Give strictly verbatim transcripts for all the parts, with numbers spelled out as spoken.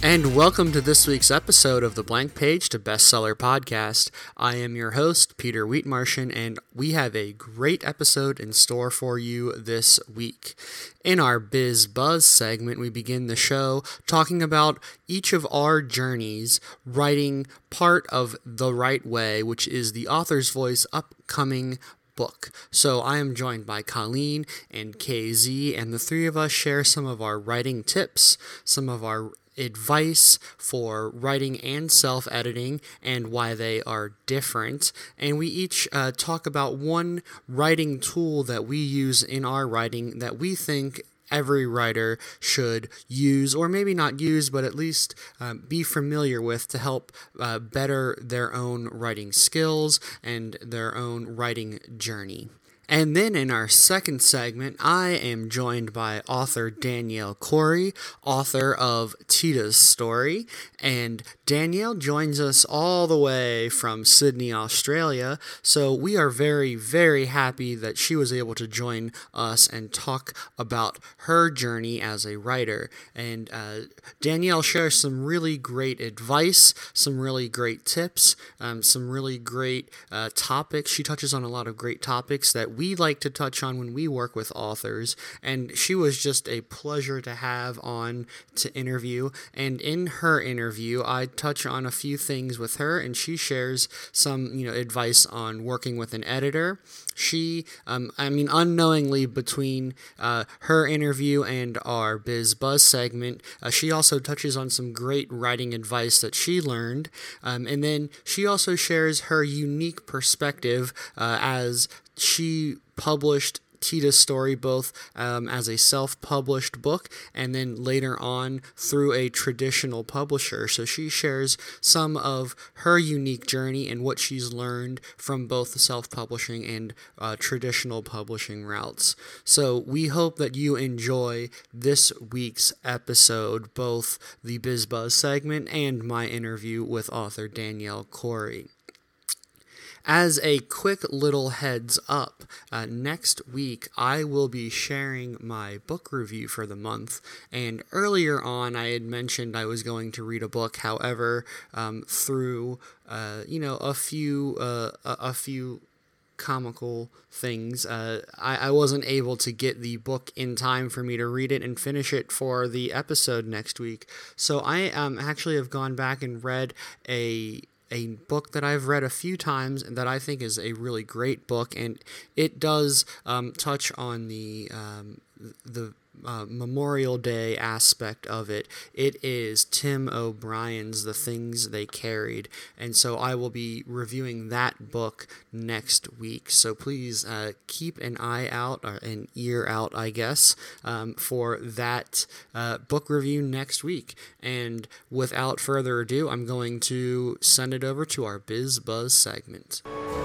And welcome to this week's episode of the Blank Page to Bestseller Podcast. I am your host, Peter Wheatmartian, and we have a great episode in store for you this week. In our Biz Buzz segment, we begin the show talking about each of our journeys writing part of The Right Way, which is the author's voice upcoming book. So I am joined by Colleen and K Z, and the three of us share some of our writing tips, some of our advice for writing and self-editing and why they are different. And we each uh, talk about one writing tool that we use in our writing that we think every writer should use, or maybe not use, but at least uh, be familiar with to help uh, better their own writing skills and their own writing journey. And then in our second segment, I am joined by author Danielle Corey, author of Tita's Story. And Danielle joins us all the way from Sydney, Australia. So we are very, very happy that she was able to join us and talk about her journey as a writer. And uh, Danielle shares some really great advice, some really great tips, um, some really great uh, topics. She touches on a lot of great topics that we like to touch on when we work with authors, and she was just a pleasure to have on to interview. And in her interview, I touch on a few things with her, and she shares some, you know, advice on working with an editor. She, um, I mean, unknowingly between uh, her interview and our Biz Buzz segment, uh, she also touches on some great writing advice that she learned. Um, and then she also shares her unique perspective uh, as she published Tita's Story both um, as a self-published book and then later on through a traditional publisher. So she shares some of her unique journey and what she's learned from both the self-publishing and uh, traditional publishing routes. So we hope that you enjoy this week's episode, both the Biz Buzz segment and my interview with author Danielle Corey. As a quick little heads up, uh, next week I will be sharing my book review for the month, and earlier on I had mentioned I was going to read a book. However, um, through uh, you know a few uh, a, a few comical things, uh, I, I wasn't able to get the book in time for me to read it and finish it for the episode next week. So I um, actually have gone back and read a a book that I've read a few times and that I think is a really great book, and it does um, touch on the um, the uh, Memorial Day aspect of it. It is Tim O'Brien's The Things They Carried, and so I will be reviewing that book next week. So please uh, keep an eye out, or an ear out, I guess, um, for that uh, book review next week. And without further ado, I'm going to send it over to our Biz Buzz segment.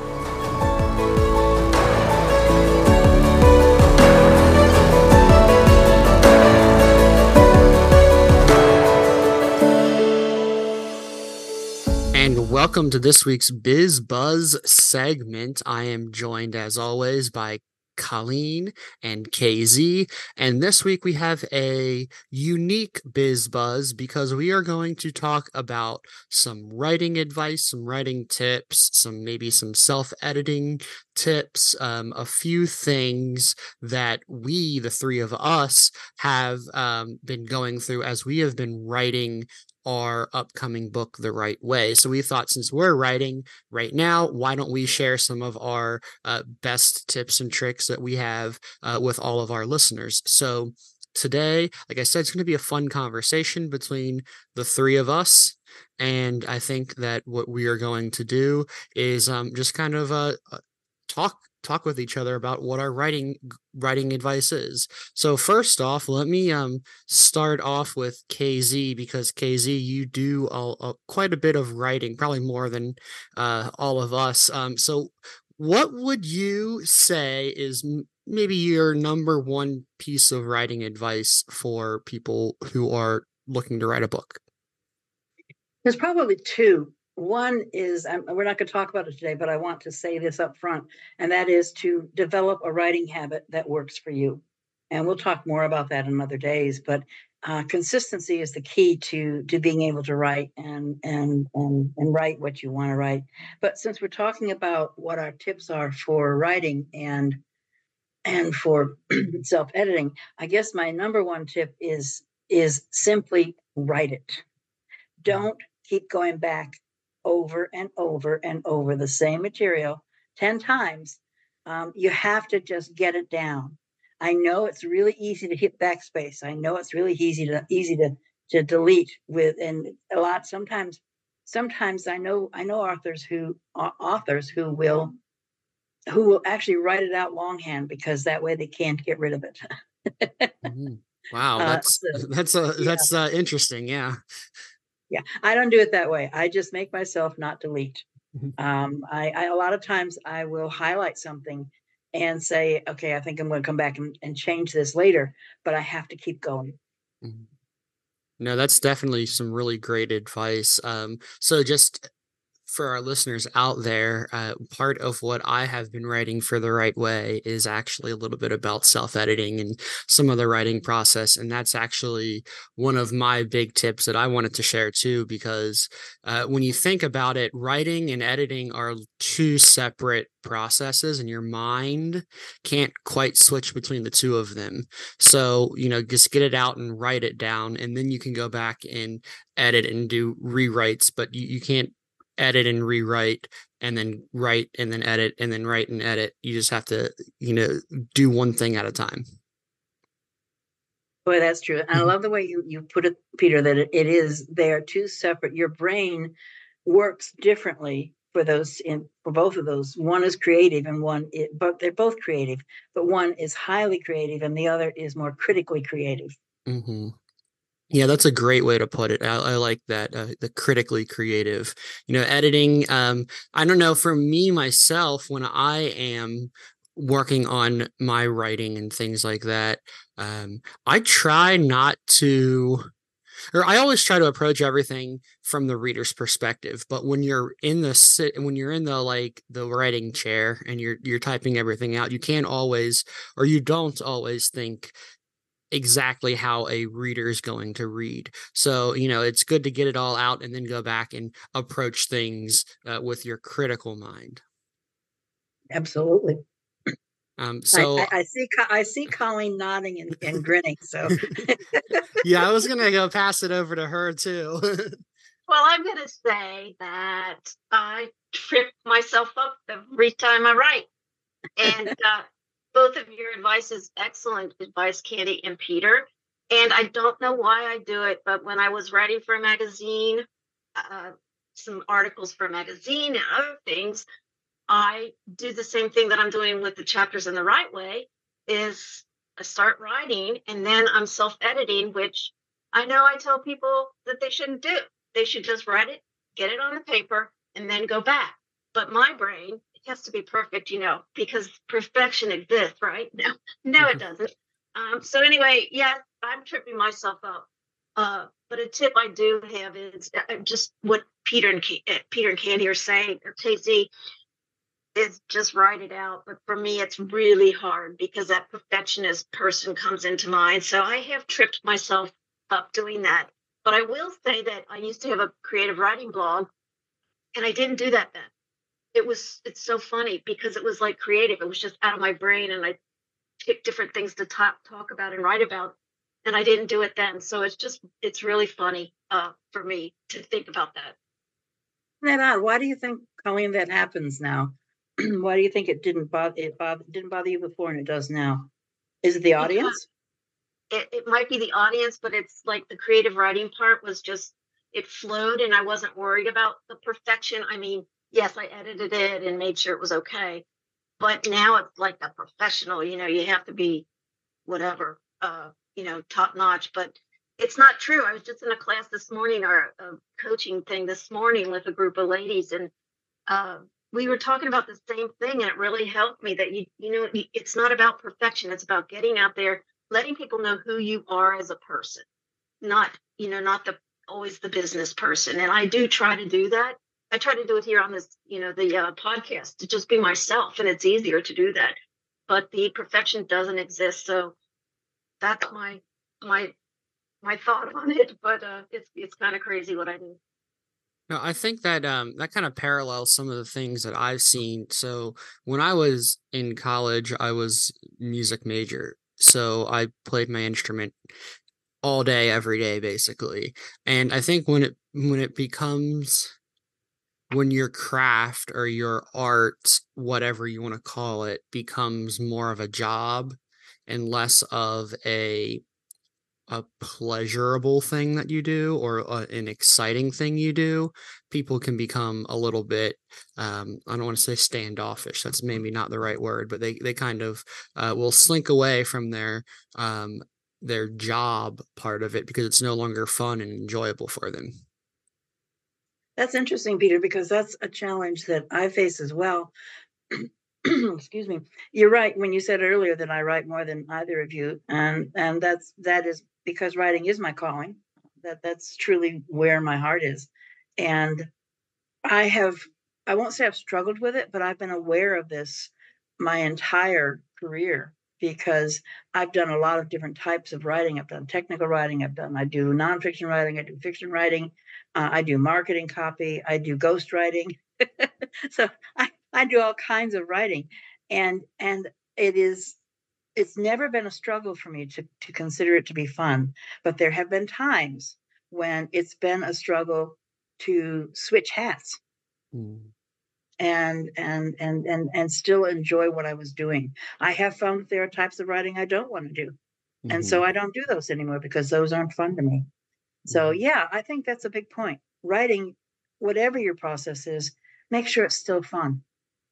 And welcome to this week's Biz Buzz segment. I am joined, as always, by Colleen and K Z, and this week we have a unique Biz Buzz because we are going to talk about some writing advice, some writing tips, some maybe some self-editing tips, um, a few things that we, the three of us, have um, been going through as we have been writing our upcoming book The Right Way. So we thought, since we're writing right now, why don't we share some of our uh, best tips and tricks that we have uh, with all of our listeners. So today, like I said, it's going to be a fun conversation between the three of us. And I think that what we are going to do is um, just kind of uh, talk talk with each other about what our writing writing advice is. So first off, let me um start off with K Z, because K Z, you do a, a, quite a bit of writing, probably more than uh, all of us. Um, so what would you say is m- maybe your number one piece of writing advice for people who are looking to write a book? There's probably two. One is, um, we're not going to talk about it today, but I want to say this up front, and that is to develop a writing habit that works for you. And we'll talk more about that in other days. But uh, consistency is the key to to being able to write and and and and write what you want to write. But since we're talking about what our tips are for writing and and for self-editing, I guess my number one tip is is simply write it. Don't keep going back over and over and over the same material ten times. Um, you have to just get it down. I know it's really easy to hit backspace. I know it's really easy to easy to to delete with, and a lot sometimes sometimes I know I know authors who authors who will who will actually write it out longhand because that way they can't get rid of it. Mm-hmm. Wow, uh, that's so, that's uh, yeah. that's uh, interesting. Yeah. Yeah, I don't do it that way. I just make myself not delete. Mm-hmm. Um, I, I a lot of times I will highlight something and say, okay, I think I'm going to come back and, and change this later, but I have to keep going. Mm-hmm. No, that's definitely some really great advice. Um, so just for our listeners out there, uh, part of what I have been writing for The Right Way is actually a little bit about self-editing and some of the writing process. And that's actually one of my big tips that I wanted to share too, because uh, when you think about it, writing and editing are two separate processes, and your mind can't quite switch between the two of them. So, you know, just get it out and write it down, and then you can go back and edit and do rewrites, but you, you can't edit and rewrite and then write and then edit and then write and edit. You just have to, you know, do one thing at a time. Boy, that's true. And I love the way you, you put it, Peter, that it, it is, they are two separate. Your brain works differently for those in for both of those. One is creative and one, it, but they're both creative, but one is highly creative and the other is more critically creative. Mm-hmm. Yeah, that's a great way to put it. I, I like that, uh, the critically creative. You know, editing, um, I don't know, for me, myself, when I am working on my writing and things like that, um, I try not to, or I always try to approach everything from the reader's perspective. But when you're in the sit, when you're in the like the writing chair and you're you're typing everything out, you can't always, or you don't always think exactly how a reader is going to read. So, you know, it's good to get it all out and then go back and approach things uh, with your critical mind. Absolutely. Um, I, so I, I see I see Colleen nodding and, and grinning. So yeah, I was gonna go pass it over to her too. Well, I'm going to say that I trip myself up every time I write. And uh, both of your advice is excellent advice, Candy and Peter. And I don't know why I do it, but when I was writing for a magazine, uh, some articles for a magazine and other things, I do the same thing that I'm doing with the chapters in The Right Way, is I start writing and then I'm self-editing, which I know I tell people that they shouldn't do. They should just write it, get it on the paper, and then go back. But my brain, it has to be perfect, you know, because perfection exists, right? No, no, it doesn't. Um, so anyway, yeah, I'm tripping myself up. Uh, but a tip I do have is uh, just what Peter and K- uh, Peter and Candy are saying, or Casey, is just write it out. But for me, it's really hard because that perfectionist person comes into mind. So I have tripped myself up doing that. But I will say that I used to have a creative writing blog, and I didn't do that then. It was, it's so funny because it was like creative. It was just out of my brain, and I picked different things to talk, talk about and write about. And I didn't do it then. So it's just, it's really funny uh, for me to think about that. Isn't that odd? Why do you think, Colleen, that happens now? Why do you think it didn't bother it bother, didn't bother you before and it does now? Is it the audience? It, it might be the audience, but it's like the creative writing part was just, it flowed and I wasn't worried about the perfection. I mean, yes, I edited it and made sure it was okay. But now it's like a professional, you know, you have to be whatever, uh, you know, top notch. But it's not true. I was just in a class this morning, or a coaching thing this morning with a group of ladies, and uh, we were talking about the same thing, and it really helped me that you, you know, it's not about perfection. It's about getting out there, letting people know who you are as a person, not, you know, not the always the business person. And I do try to do that. I try to do it here on this, you know, the uh, podcast, to just be myself, and it's easier to do that. But the perfection doesn't exist. So that's my my my thought on it, but uh, it's it's kind of crazy what I do. No, I think that um, that kind of parallels some of the things that I've seen. So when I was in college, I was music major. So I played my instrument all day, every day, basically. And I think when it when it becomes when your craft or your art, whatever you want to call it, becomes more of a job and less of a a pleasurable thing that you do or uh, an exciting thing you do, people can become a little bit, um, I don't want to say standoffish. That's maybe not the right word, but they, they kind of uh, will slink away from their um, their job part of it because it's no longer fun and enjoyable for them. That's interesting, Peter, because that's a challenge that I face as well. Excuse me. You're right when you said earlier that I write more than either of you, and and that's that is because writing is my calling. That that's truly where my heart is, and I have I won't say I've struggled with it, but I've been aware of this my entire career because I've done a lot of different types of writing. I've done technical writing. I've done I do nonfiction writing. I do fiction writing. Uh, I do marketing copy. I do ghost writing. So I, I do all kinds of writing, and and it is it's never been a struggle for me to to consider it to be fun. But there have been times when it's been a struggle to switch hats Mm. and and and and and still enjoy what I was doing. I have found that there are types of writing I don't want to do. And so Mhm. I don't do those anymore because those aren't fun to me. So Mhm. yeah, I think that's a big point. Writing, whatever your process is, make sure it's still fun.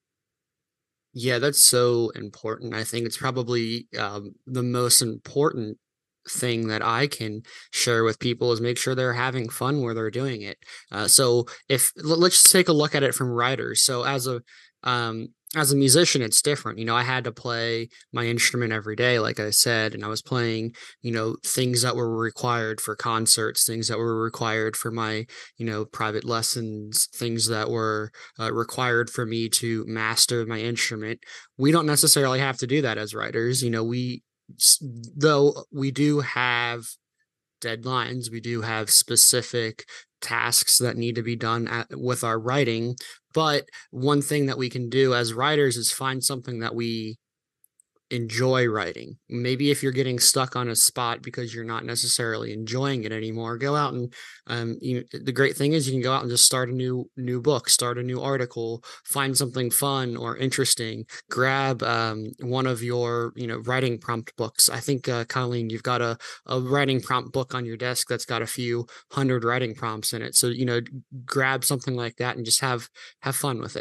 Yeah, that's so important. I think it's probably um, the most important thing that I can share with people is make sure they're having fun where they're doing it. Uh, so if l- let's just take a look at it from writers. So as a um, as a musician, it's different. You know, I had to play my instrument every day, like I said, and I was playing, you know, things that were required for concerts, things that were required for my, you know, private lessons, things that were uh, required for me to master my instrument. We don't necessarily have to do that as writers. You know, we, though we do have deadlines, we do have specific tasks that need to be done at, with our writing. But one thing that we can do as writers is find something that we enjoy writing. Maybe if you're getting stuck on a spot because you're not necessarily enjoying it anymore, go out and um, you, the great thing is you can go out and just start a new new book, start a new article, find something fun or interesting. Grab um, one of your you know writing prompt books. I think uh, Colleen, you've got a a writing prompt book on your desk that's got a few hundred writing prompts in it. So you know, grab something like that and just have have fun with it.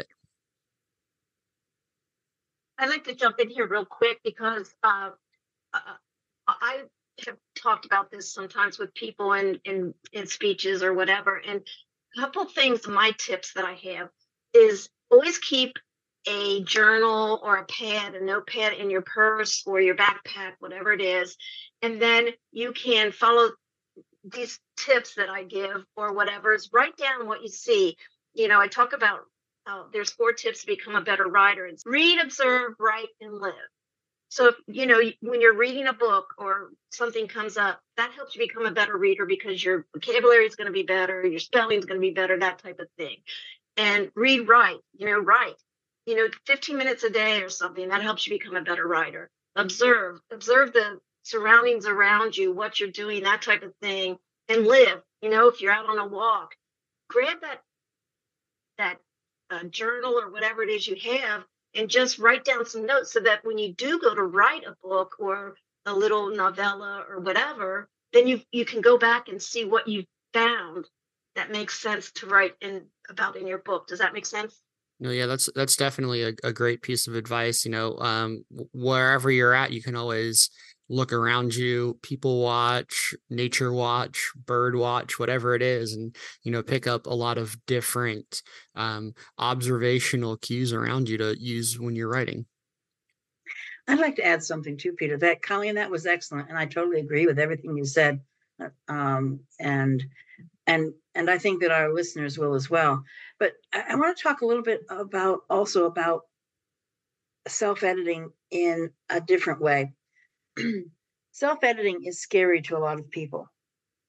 I'd like to jump in here real quick because uh, uh, I have talked about this sometimes with people in, in in speeches or whatever. And a couple things, my tips that I have is always keep a journal or a pad, a notepad in your purse or your backpack, whatever it is. And then you can follow these tips that I give or whatever is write down what you see. You know, I talk about uh, there's four tips to become a better writer. It's read, observe, write, and live. So, if, you know, when you're reading a book or something comes up, that helps you become a better reader because your vocabulary is going to be better, your spelling is going to be better, that type of thing. And read, write, you know, write, you know, fifteen minutes a day or something, that helps you become a better writer. Observe, observe the surroundings around you, what you're doing, that type of thing, and live. You know, if you're out on a walk, grab that that uh, journal or whatever it is you have and just write down some notes so that when you do go to write a book or a little novella or whatever, then you you can go back and see what you found that makes sense to write in about in your book. Does that make sense? No, yeah, that's that's definitely a, a great piece of advice. You know, um, w- wherever you're at, you can always look around you, people watch, nature watch, bird watch, whatever it is, and you know, pick up a lot of different um, observational cues around you to use when you're writing. I'd like to add something too, Peter. That Colleen, that was excellent, and I totally agree with everything you said. Uh, Um, and and and I think that our listeners will as well. But I, I want to talk a little bit about also about self-editing in a different way. Self-editing is scary to a lot of people.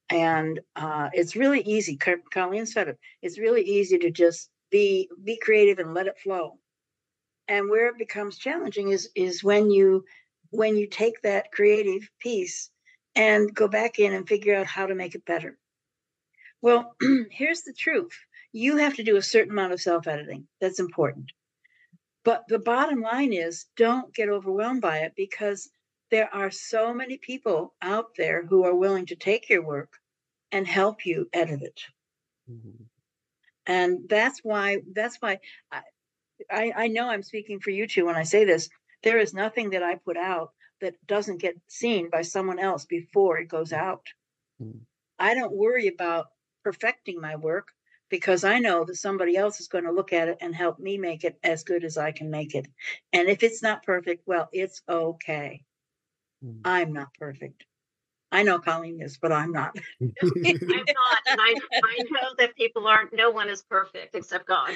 And uh, it's really easy. Colleen said it. It's really easy to just be be creative and let it flow. And where it becomes challenging is is when you when you take that creative piece and go back in and figure out how to make it better. Well, here's the truth. You have to do a certain amount of self-editing. That's important. But the bottom line is, don't get overwhelmed by it, because there are so many people out there who are willing to take your work and help you edit it. Mm-hmm. And that's why, that's why I, I, I know I'm speaking for you two when I say this. There is nothing that I put out that doesn't get seen by someone else before it goes out. Mm-hmm. I don't worry about perfecting my work, because I know that somebody else is going to look at it and help me make it as good as I can make it. And if it's not perfect, well, it's okay. Mm-hmm. I'm not perfect. I know Colleen is, but I'm not. I'm not. And I, I know that people aren't, no one is perfect except God.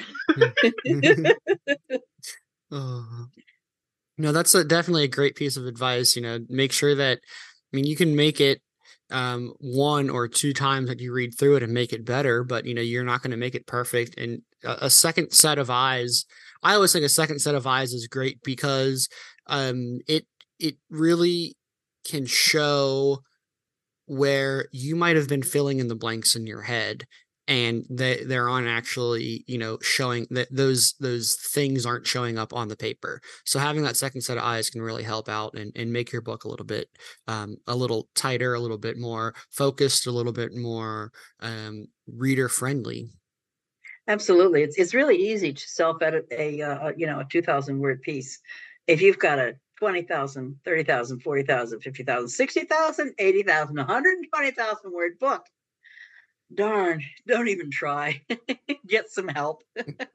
Oh. No, that's a, definitely a great piece of advice. You know, make sure that, I mean, you can make it um, one or two times that you read through it and make it better, but, you know, you're not going to make it perfect. And a, a second set of eyes, I always think a second set of eyes is great, because um, it, it really can show where you might have been filling in the blanks in your head, and they, they're on actually, you know, showing that those, those things aren't showing up on the paper. So having that second set of eyes can really help out and, and make your book a little bit, um, a little tighter, a little bit more focused, a little bit more um, reader friendly. Absolutely. It's, it's really easy to self-edit a, uh, you know, a two thousand word piece. If you've got a twenty thousand, thirty thousand, forty thousand, fifty thousand, sixty thousand, eighty thousand, one hundred twenty thousand word book, darn, don't even try. Get some help.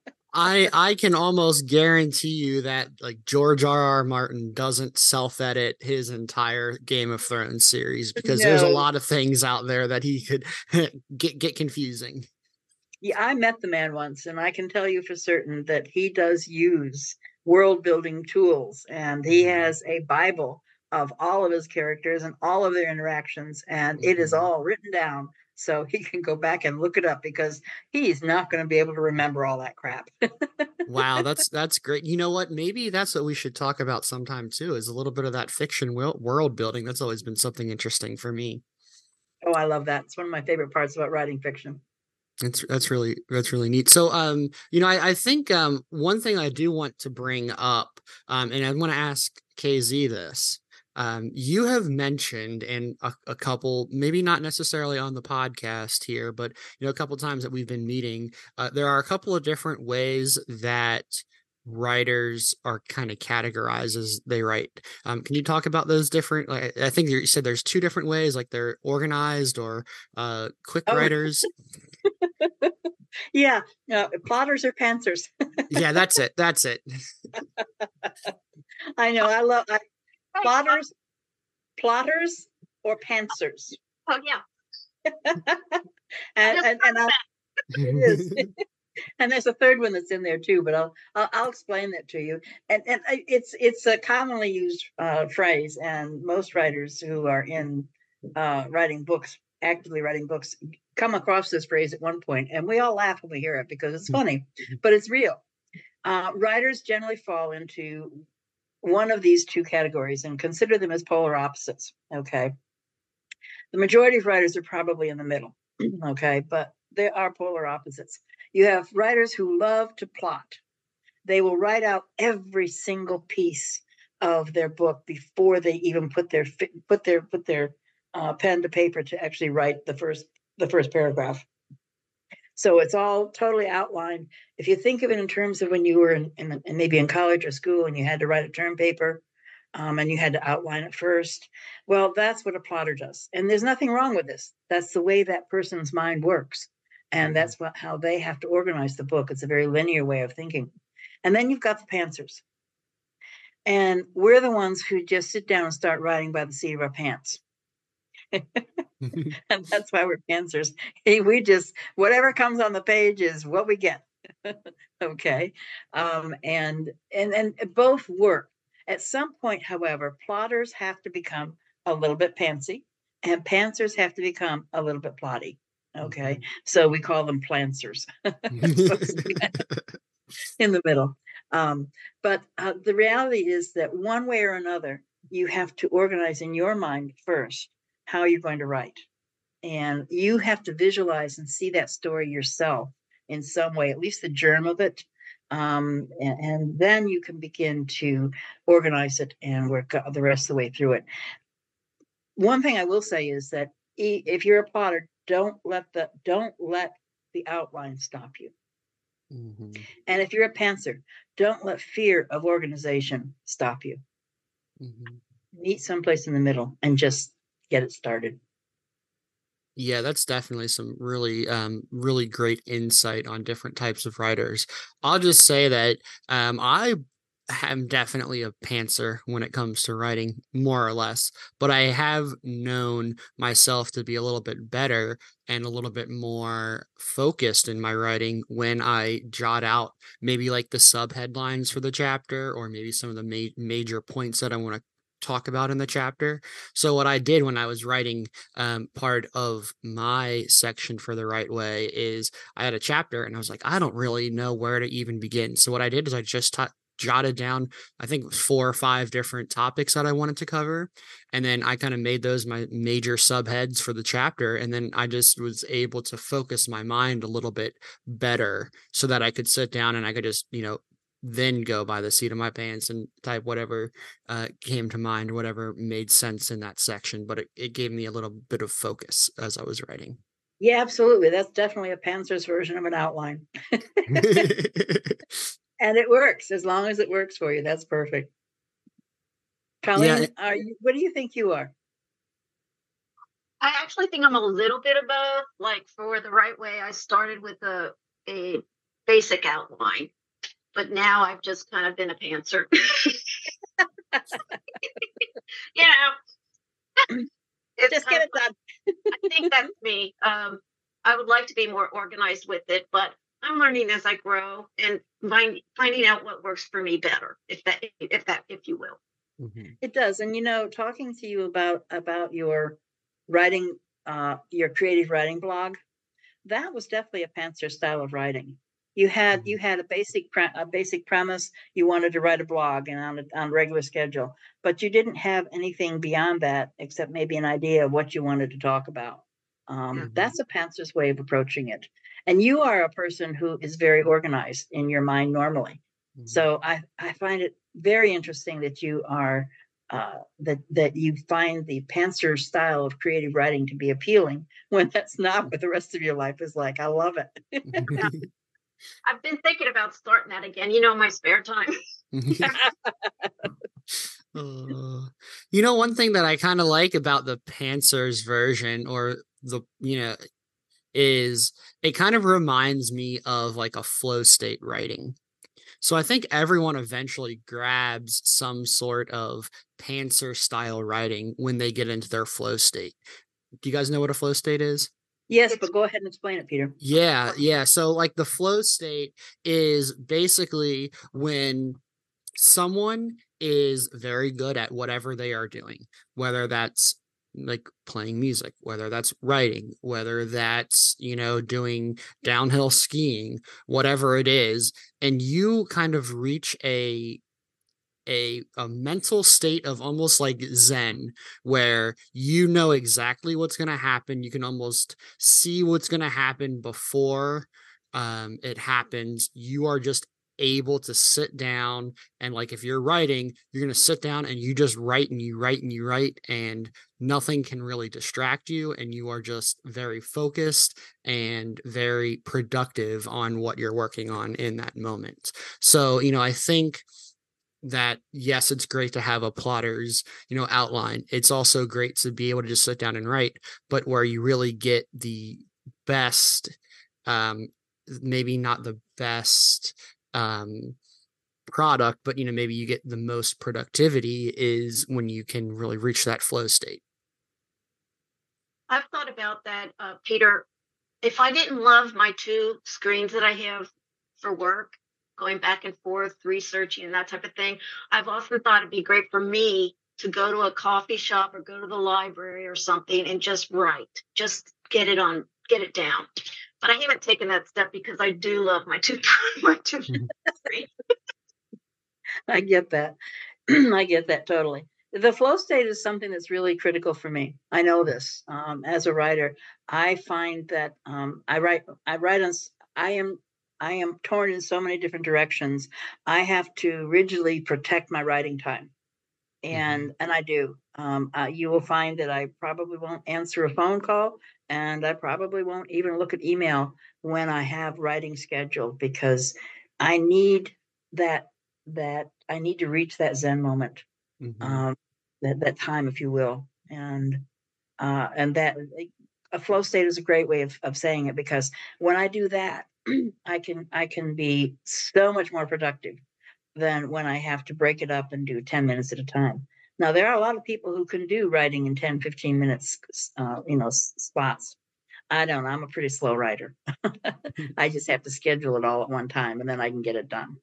I I can almost guarantee you that, like, George R R. Martin doesn't self-edit his entire Game of Thrones series, because no. There's a lot of things out there that he could get get confusing. Yeah, I met the man once, and I can tell you for certain that he does use world building tools, and he has a Bible of all of his characters and all of their interactions, and mm-hmm. it is all written down, so he can go back and look it up, because he's not going to be able to remember all that crap. Wow, that's that's great. You know what? Maybe that's what we should talk about sometime too, is a little bit of that fiction world building. That's always been something interesting for me. Oh, I love that. It's one of my favorite parts about writing fiction. That's that's really that's really neat. So, um, you know, I, I think um, one thing I do want to bring up, um, and I want to ask K Z this. Um, you have mentioned in a, a couple, maybe not necessarily on the podcast here, but, you know, a couple of times that we've been meeting, uh, there are a couple of different ways that writers are kind of categorized as they write. Um, can you talk about those different, like, I think you said there's two different ways, like they're organized or uh, quick oh. writers. Yeah, no, plotters or pantsers. Yeah, that's it. That's it. I know. I love I, plotters, plotters or pantsers. Oh yeah. and and, and I'll, it is. And there's a third one that's in there too, but I'll I'll, I'll explain that to you. And and it's it's a commonly used uh, phrase, and most writers who are in uh, writing books, actively writing books, come across this phrase at one point, and we all laugh when we hear it because it's funny, but it's real. Uh, writers generally fall into one of these two categories, and consider them as polar opposites. Okay, the majority of writers are probably in the middle. Okay, but there are polar opposites. You have writers who love to plot. They will write out every single piece of their book before they even put their put their put their uh, pen to paper to actually write the first the first paragraph. So it's all totally outlined. If you think of it in terms of when you were in, in, in maybe in college or school and you had to write a term paper, um, and you had to outline it first, well, that's what a plotter does. And there's nothing wrong with this. That's the way that person's mind works. And that's what, how they have to organize the book. It's a very linear way of thinking. And then you've got the pantsers. And we're the ones who just sit down and start writing by the seat of our pants. And that's why we're pantsers. Hey, we just, whatever comes on the page is what we get. Okay. Um, and, and, and both work. At some point, however, plotters have to become a little bit pantsy, and pantsers have to become a little bit plotty. Okay, mm-hmm. So we call them plantsers. In the middle. Um, but uh, the reality is that one way or another, you have to organize in your mind first how you're going to write. And you have to visualize and see that story yourself in some way, at least the germ of it. Um, and, and then you can begin to organize it and work the rest of the way through it. One thing I will say is that if you're a plotter, don't let the don't let the outline stop you. Mm-hmm. And if you're a pantser, don't let fear of organization stop you. Mm-hmm. Meet someplace in the middle and just get it started. Yeah, that's definitely some really, um, really great insight on different types of writers. I'll just say that um, I am definitely a pantser when it comes to writing, more or less, but I have known myself to be a little bit better and a little bit more focused in my writing when I jot out maybe like the sub headlines for the chapter, or maybe some of the ma- major points that I want to talk about in the chapter. So what I did when I was writing um, part of my section for The Right Way is I had a chapter and I was like, I don't really know where to even begin. So what I did is I just t- jotted down, I think it was four or five different topics that I wanted to cover. And then I kind of made those my major subheads for the chapter. And then I just was able to focus my mind a little bit better so that I could sit down and I could just, you know, then go by the seat of my pants and type whatever uh, came to mind, whatever made sense in that section. But it, it gave me a little bit of focus as I was writing. Yeah, absolutely. That's definitely a pantser's version of an outline. And it works. As long as it works for you, that's perfect. Colleen, yeah. Are you, what do you think you are? I actually think I'm a little bit above. Like for The Right Way, I started with a, a basic outline. But now I've just kind of been a pantser. You know, it's just get it done. I think that's me. Um, I would like to be more organized with it, but I'm learning as I grow and find, finding out what works for me better, if that, if that, if you will. Mm-hmm. It does, and you know, talking to you about about your writing, uh, your creative writing blog, that was definitely a pantser style of writing. You had you had a basic pre- a basic premise. You wanted to write a blog and on a, on a regular schedule, but you didn't have anything beyond that except maybe an idea of what you wanted to talk about. Um, mm-hmm. That's a pantser's way of approaching it. And you are a person who is very organized in your mind normally. Mm-hmm. So I, I find it very interesting that you are uh, that that you find the pantser style of creative writing to be appealing when that's not what the rest of your life is like. I love it. Yeah. I've been thinking about starting that again, you know, my spare time. uh, you know, one thing that I kind of like about the Pantsers version, or the, you know, is it kind of reminds me of like a flow state writing. So I think everyone eventually grabs some sort of pantser style writing when they get into their flow state. Do you guys know what a flow state is? Yes, but go ahead and explain it, Peter. Yeah, yeah. So like the flow state is basically when someone is very good at whatever they are doing, whether that's like playing music, whether that's writing, whether that's, you know, doing downhill skiing, whatever it is, and you kind of reach a A, a mental state of almost like Zen, where you know exactly what's going to happen. You can almost see what's going to happen before um, it happens. You are just able to sit down and, like, if you're writing, you're going to sit down and you just write and you write and you write, and nothing can really distract you. And you are just very focused and very productive on what you're working on in that moment. So, you know, I think that yes, it's great to have a plotter's, you know, outline. It's also great to be able to just sit down and write, but where you really get the best, um, maybe not the best um, product, but, you know, maybe you get the most productivity is when you can really reach that flow state. I've thought about that, uh, Peter. If I didn't love my two screens that I have for work, going back and forth, researching and that type of thing, I've often thought it'd be great for me to go to a coffee shop or go to the library or something and just write, just get it on, get it down. But I haven't taken that step because I do love my two, my two. I get that. I get that totally. The flow state is something that's really critical for me. I know this um, as a writer. I find that um, I write. I write on. I am. I am torn in so many different directions. I have to rigidly protect my writing time, and mm-hmm. and I do. Um, uh, you will find that I probably won't answer a phone call, and I probably won't even look at email when I have writing scheduled, because I need that. That I need to reach that Zen moment. Mm-hmm. Um, that, that time, if you will. And, uh, and that a flow state is a great way of, of saying it, because when I do that, I can, I can be so much more productive than when I have to break it up and do ten minutes at a time. Now, there are a lot of people who can do writing in ten, fifteen minutes, uh, you know, spots. I don't, I'm a pretty slow writer. I just have to schedule it all at one time, and then I can get it done.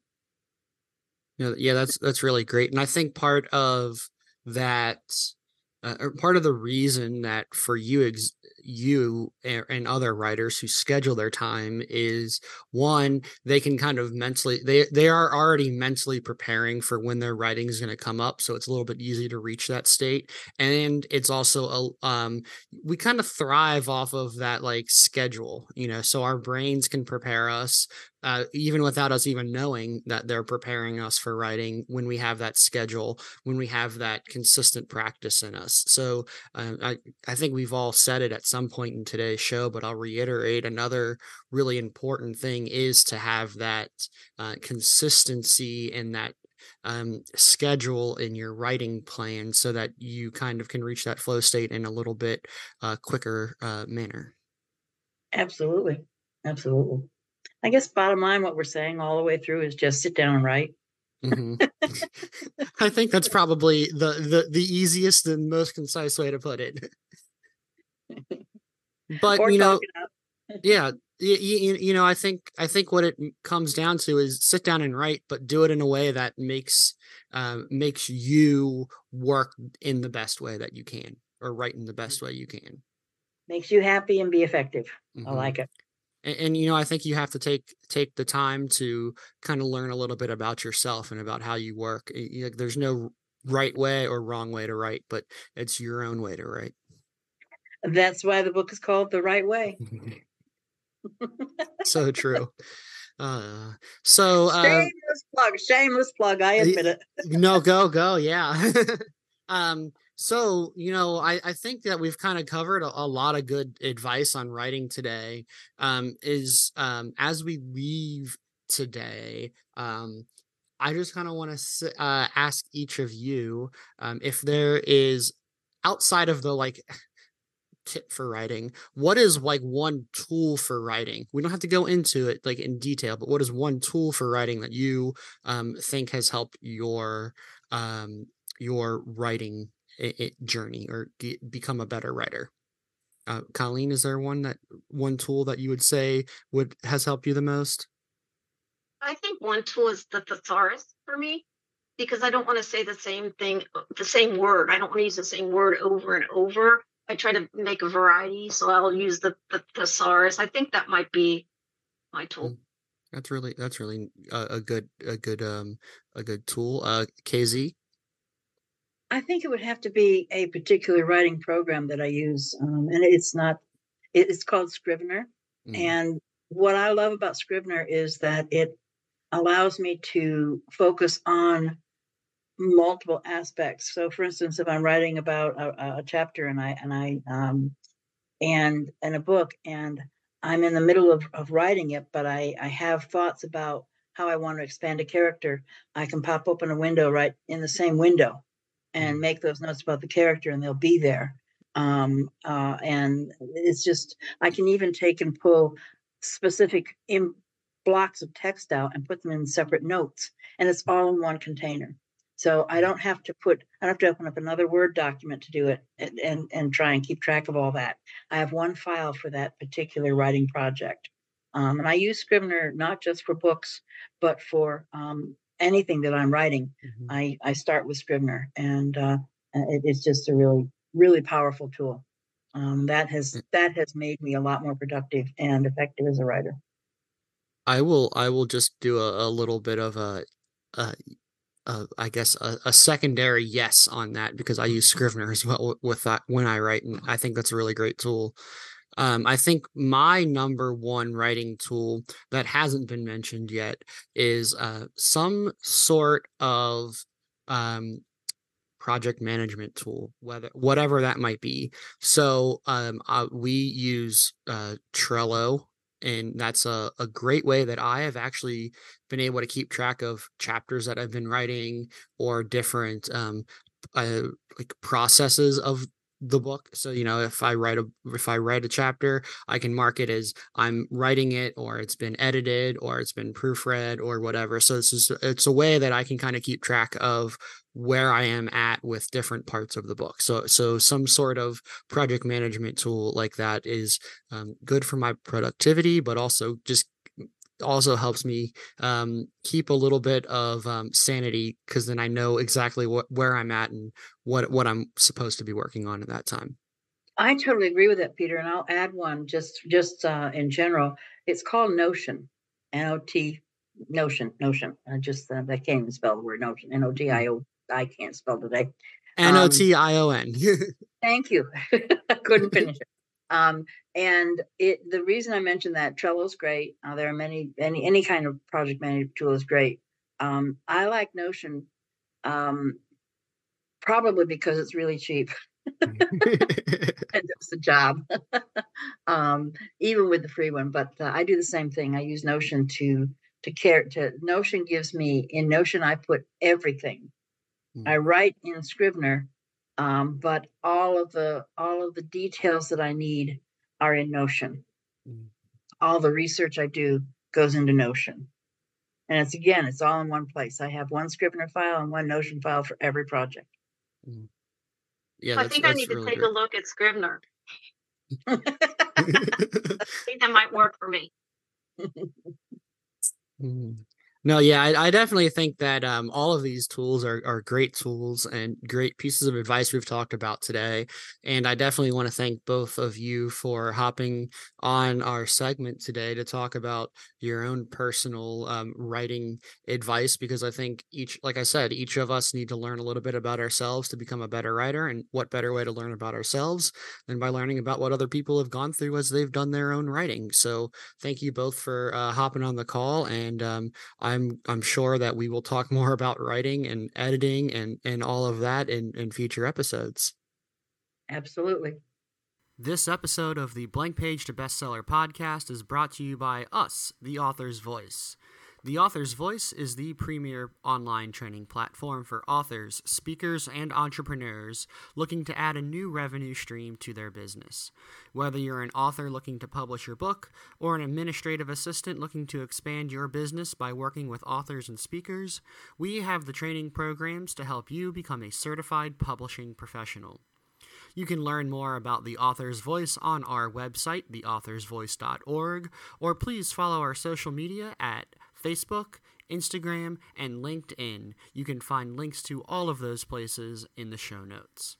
Yeah, yeah, that's that's really great. And I think part of that, uh, or part of the reason that for you, ex- you and other writers who schedule their time is, one, they can kind of mentally, they they are already mentally preparing for when their writing is going to come up, so it's a little bit easier to reach that state. And it's also a um, we kind of thrive off of that like schedule, you know, so our brains can prepare us. Uh, even without us even knowing that they're preparing us for writing, when we have that schedule, when we have that consistent practice in us. So uh, I, I think we've all said it at some point in today's show, but I'll reiterate, another really important thing is to have that uh, consistency and that um, schedule in your writing plan, so that you kind of can reach that flow state in a little bit uh, quicker uh, manner. Absolutely. Absolutely. I guess bottom line, what we're saying all the way through is just sit down and write. Mm-hmm. I think that's probably the, the, the easiest and most concise way to put it. But, or you know, yeah, you, you, you know, I think, I think what it comes down to is sit down and write, but do it in a way that makes, uh, makes you work in the best way that you can, or write in the best way you can. Makes you happy and be effective. Mm-hmm. I like it. And, and, you know, I think you have to take take the time to kind of learn a little bit about yourself and about how you work. You know, there's no right way or wrong way to write, but it's your own way to write. That's why the book is called The Right Way. So true. Uh, so uh, shameless plug, shameless plug. I admit it. No, go, go. Yeah. um, So, you know, I, I think that we've kind of covered a, a lot of good advice on writing today. Um, is um, as we leave today, um, I just kind of want to uh, ask each of you um, if there is, outside of the like tip for writing, what is like one tool for writing? We don't have to go into it like in detail, but what is one tool for writing that you um, think has helped your um, your writing It, it journey or get, become a better writer? Uh, Colleen, is there one that one tool that you would say would has helped you the most? I think one tool is the thesaurus for me, because I don't want to say the same thing, the same word. I don't want to use the same word over and over. I try to make a variety, so I'll use the, the thesaurus. I think that might be my tool. That's really that's really a, a good a good um a good tool. Uh, K Z. I think it would have to be a particular writing program that I use, um, and it's not. It's called Scrivener, mm. and what I love about Scrivener is that it allows me to focus on multiple aspects. So, for instance, if I'm writing about a, a chapter and I and I um, and in a book, and I'm in the middle of, of writing it, but I, I have thoughts about how I want to expand a character, I can pop open a window right in the same window and make those notes about the character, and they'll be there. Um, uh, and it's just, I can even take and pull specific in blocks of text out and put them in separate notes, and it's all in one container. So I don't have to put, I don't have to open up another Word document to do it and, and, and try and keep track of all that. I have one file for that particular writing project. Um, and I use Scrivener not just for books, but for um, anything that I'm writing. Mm-hmm. I, I start with Scrivener, and uh, Uh, it, it's just a really, really powerful tool. Um, that has that has made me a lot more productive and effective as a writer. I will I will just do a, a little bit of a, a, a I guess a, a secondary yes on that, because I use Scrivener as well with, with that when I write, and I think that's a really great tool. Um, I think my number one writing tool that hasn't been mentioned yet is uh, some sort of um, project management tool, whether whatever that might be. So um, uh, we use uh, Trello, and that's a, a great way that I have actually been able to keep track of chapters that I've been writing, or different um, uh, like processes of the book. So, you know, if I write a if I write a chapter, I can mark it as I'm writing it, or it's been edited, or it's been proofread, or whatever. So it's just it's a way that I can kind of keep track of where I am at with different parts of the book. So so some sort of project management tool like that is um, good for my productivity, but also just also helps me um, keep a little bit of um, sanity, because then I know exactly what where I'm at and what what I'm supposed to be working on at that time. I totally agree with that, Peter. And I'll add one just just uh, in general. It's called Notion, N O T, Notion, Notion. I just uh, I can't even spell the word Notion, N O T I O. I can't spell today. N O Um, T I O N. Thank you. I couldn't finish it. Um, and it the reason I mentioned that Trello's great. Uh, there are many any any kind of project management tool is great. Um, I like Notion um, probably because it's really cheap and does the job. um, even with the free one. But uh, I do the same thing. I use Notion to to care to Notion gives me in Notion. I put everything. I write in Scrivener, um, but all of the all of the details that I need are in Notion. Mm. All the research I do goes into Notion, and it's again, it's all in one place. I have one Scrivener file and one Notion file for every project. Mm. Yeah, I that's think I need that's to really take great. a look at Scrivener. I think that might work for me. Mm. No, yeah, I, I definitely think that um, all of these tools are, are great tools and great pieces of advice we've talked about today. And I definitely want to thank both of you for hopping on our segment today to talk about your own personal um, writing advice, because I think each, like I said, each of us need to learn a little bit about ourselves to become a better writer. And what better way to learn about ourselves than by learning about what other people have gone through as they've done their own writing. So thank you both for uh, hopping on the call, and um, I'm I'm sure that we will talk more about writing and editing and and all of that in in future episodes. Absolutely. This episode of the Blank Page to Bestseller podcast is brought to you by us, The Author's Voice. The Author's Voice is the premier online training platform for authors, speakers, and entrepreneurs looking to add a new revenue stream to their business. Whether you're an author looking to publish your book, or an administrative assistant looking to expand your business by working with authors and speakers, we have the training programs to help you become a certified publishing professional. You can learn more about The Author's Voice on our website, the authors voice dot org, or please follow our social media at Facebook, Instagram, and LinkedIn. You can find links to all of those places in the show notes.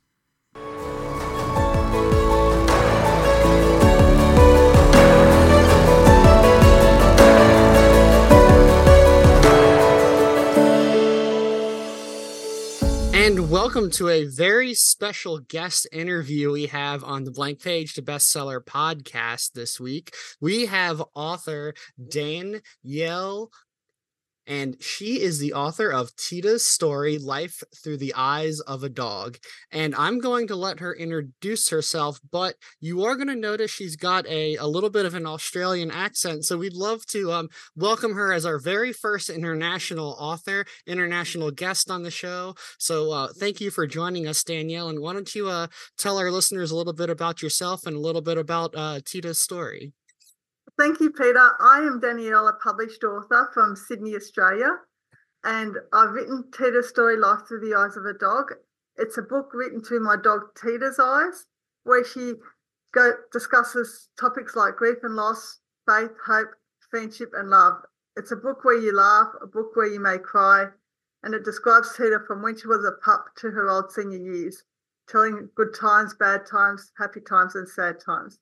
And welcome to a very special guest interview we have on the Blank Page to Bestseller podcast this week. We have author Danielle, and she is the author of Tita's story, Life Through the Eyes of a Dog. And I'm going to let her introduce herself, but you are going to notice she's got a, a little bit of an Australian accent. So we'd love to um, welcome her as our very first international author, international guest on the show. So uh, thank you for joining us, Danielle. And why don't you uh, tell our listeners a little bit about yourself and a little bit about uh, Tita's story? Thank you, Peter. I am Danielle, a published author from Sydney, Australia, and I've written Tita's story, Life Through the Eyes of a Dog. It's a book written through my dog Tita's eyes, where she go, discusses topics like grief and loss, faith, hope, friendship, and love. It's a book where you laugh, a book where you may cry, and it describes Tita from when she was a pup to her old senior years, telling good times, bad times, happy times, and sad times.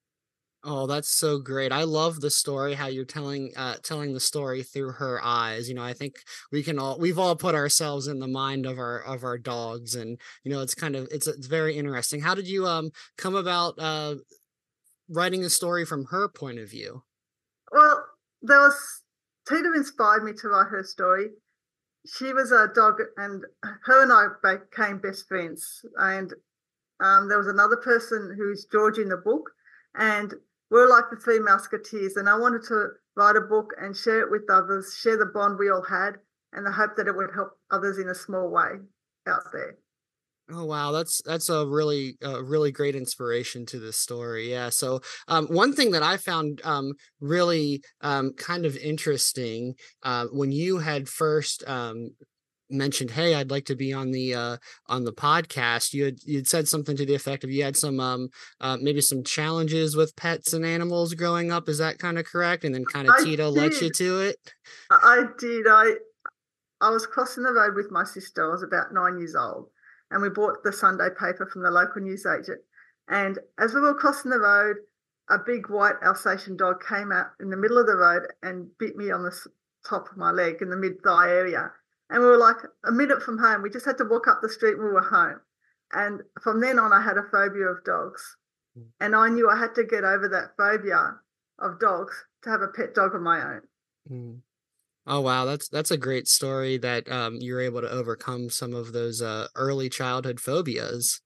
Oh, that's so great. I love the story, how you're telling uh telling the story through her eyes. You know, I think we can all we've all put ourselves in the mind of our of our dogs, and you know, it's kind of it's it's very interesting. How did you um come about uh writing a story from her point of view? Well, there was Tita inspired me to write her story. She was a dog, and her and I became best friends. And um, there was another person who's George in the book, and we're like the Three Musketeers. And I wanted to write a book and share it with others, share the bond we all had, and the hope that it would help others in a small way out there. Oh wow, that's that's a really uh, really great inspiration to this story. Yeah. So um, one thing that I found um, really um, kind of interesting uh, when you had first um, mentioned, "Hey, I'd like to be on the uh, on the podcast," you had you'd said something to the effect of you had some um, uh, maybe some challenges with pets and animals growing up. Is that kind of correct? And then kind of I Tito let you did. to it. I did. I I was crossing the road with my sister. I was about nine years old, and we bought the Sunday paper from the local newsagent. And as we were crossing the road, a big white Alsatian dog came out in the middle of the road and bit me on the top of my leg in the mid thigh area. And we were like a minute from home. We just had to walk up the street and we were home. And from then on, I had a phobia of dogs. And I knew I had to get over that phobia of dogs to have a pet dog of my own. Mm. Oh wow, that's that's a great story that um, you're able to overcome some of those uh, early childhood phobias.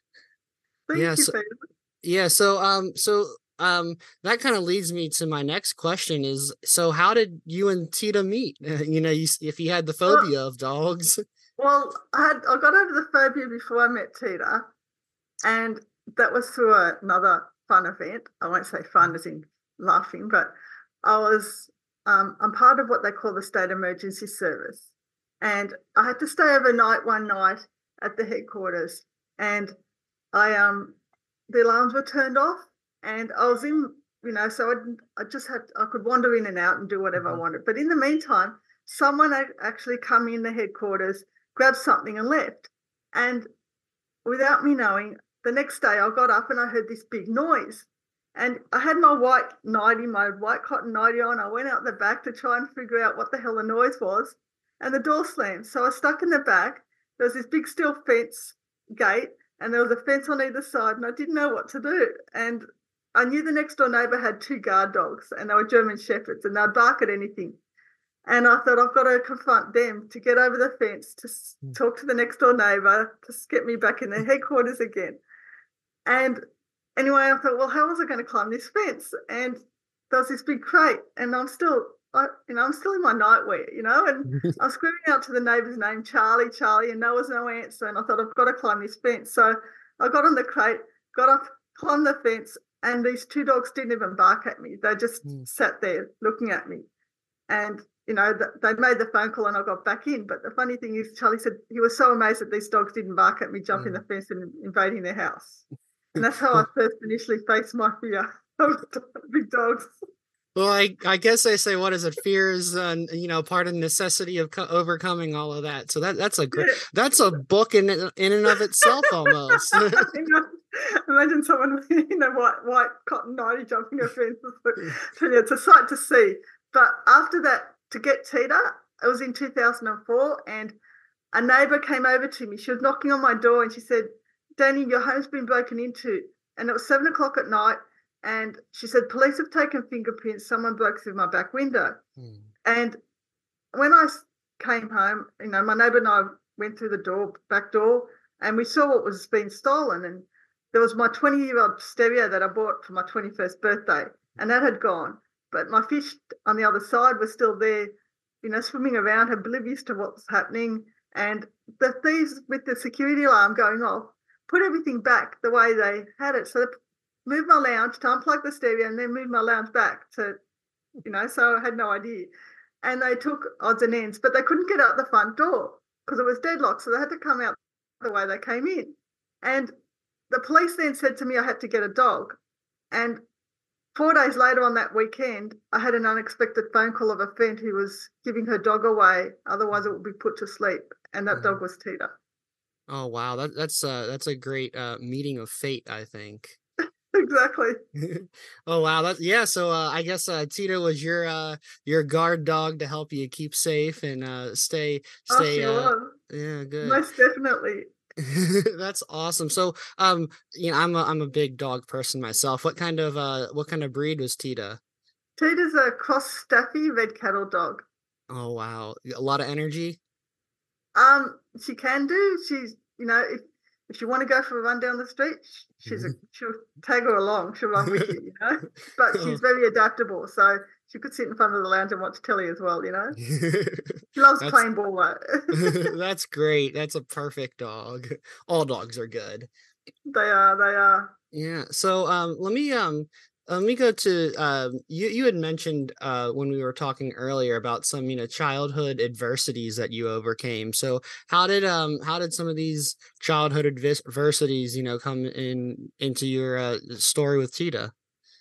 Thank you, Yes, Peter. yeah. So um, so um, that kind of leads me to my next question: is so how did you and Tita meet? You know, you, if you had the Well, phobia of dogs. well, I had I got over the phobia before I met Tita, and that was through another fun event. I won't say fun as in laughing, but I was um, I'm part of what they call the State Emergency Service, and I had to stay overnight one night at the headquarters, and I um the alarms were turned off, and I was in, you know, so I I just had I could wander in and out and do whatever I Mhm. wanted. But in the meantime, someone had actually come in the headquarters, grabbed something, and left, and without me knowing, the next day I got up and I heard this big noise. And I had my white nightie, my white cotton nightie on. I went out the back to try and figure out what the hell the noise was. And the door slammed. So I was stuck in the back. There was this big steel fence gate, and there was a fence on either side, and I didn't know what to do. And I knew the next door neighbour had two guard dogs, and they were German Shepherds, and they'd bark at anything. And I thought, I've got to confront them to get over the fence, to talk to the next door neighbour, to get me back in the headquarters again. And anyway, I thought, well, how was I going to climb this fence? And there was this big crate, and I'm still, I, you know, I'm still in my nightwear, you know, and I was screaming out to the neighbour's name, Charlie, Charlie, and there was no answer. And I thought, I've got to climb this fence. So I got on the crate, got up, climbed the fence, and these two dogs didn't even bark at me. They just mm. sat there looking at me. And you know, they made the phone call and I got back in. But the funny thing is, Charlie said he was so amazed that these dogs didn't bark at me, jumping mm. the fence and invading their house. And that's how I first initially faced my fear of big dogs. Well, I, I guess they say, what is it? Fear is, uh, you know, part of the necessity of co- overcoming all of that. So that that's a great, yeah. that's a book in in and of itself almost. Imagine someone in a white white cotton nightie jumping a fence. It's a sight to see. But after that, to get Tita, it was in two thousand four, and a neighbour came over to me. She was knocking on my door and she said, Danny, your home's been broken into. And it was seven o'clock at night. And she said, police have taken fingerprints. Someone broke through my back window. Mm. And when I came home, you know, my neighbour and I went through the door, back door, and we saw what was being stolen. And there was my twenty-year-old stereo that I bought for my twenty-first birthday, and that had gone. But my fish on the other side was still there, you know, swimming around, oblivious to what was happening. And the thieves, with the security alarm going off, put everything back the way they had it. So they moved my lounge to unplug the stereo and then moved my lounge back to, you know, so I had no idea. And they took odds and ends, but they couldn't get out the front door because it was deadlocked. So they had to come out the way they came in. And the police then said to me I had to get a dog. And four days later on that weekend, I had an unexpected phone call of a friend who was giving her dog away. Otherwise, it would be put to sleep. And that Mhm. dog was Tita. Oh wow, that that's uh that's a great uh meeting of fate, I think. Exactly. Oh wow, that yeah. So uh, I guess uh, Tito was your uh your guard dog to help you keep safe and uh stay Oh, stay she uh was. yeah, good. Most definitely. That's awesome. So um you know I'm a I'm a big dog person myself. What kind of uh what kind of breed was Tita? Tita's a cross Staffy red cattle dog. Oh wow, a lot of energy. Um, she can do. She's, you know, if if you want to go for a run down the street, she's a she'll tag her along. She'll run with you, you know. But she's very adaptable, so she could sit in front of the lounge and watch telly as well, you know. She loves That's playing ball though. that's great. That's a perfect dog. All dogs are good. They are, they are. Yeah. So um let me um let me go to um you you had mentioned uh when we were talking earlier about some, you know, childhood adversities that you overcame. So how did um how did some of these childhood advis- adversities, you know, come in into your uh, story with Tita?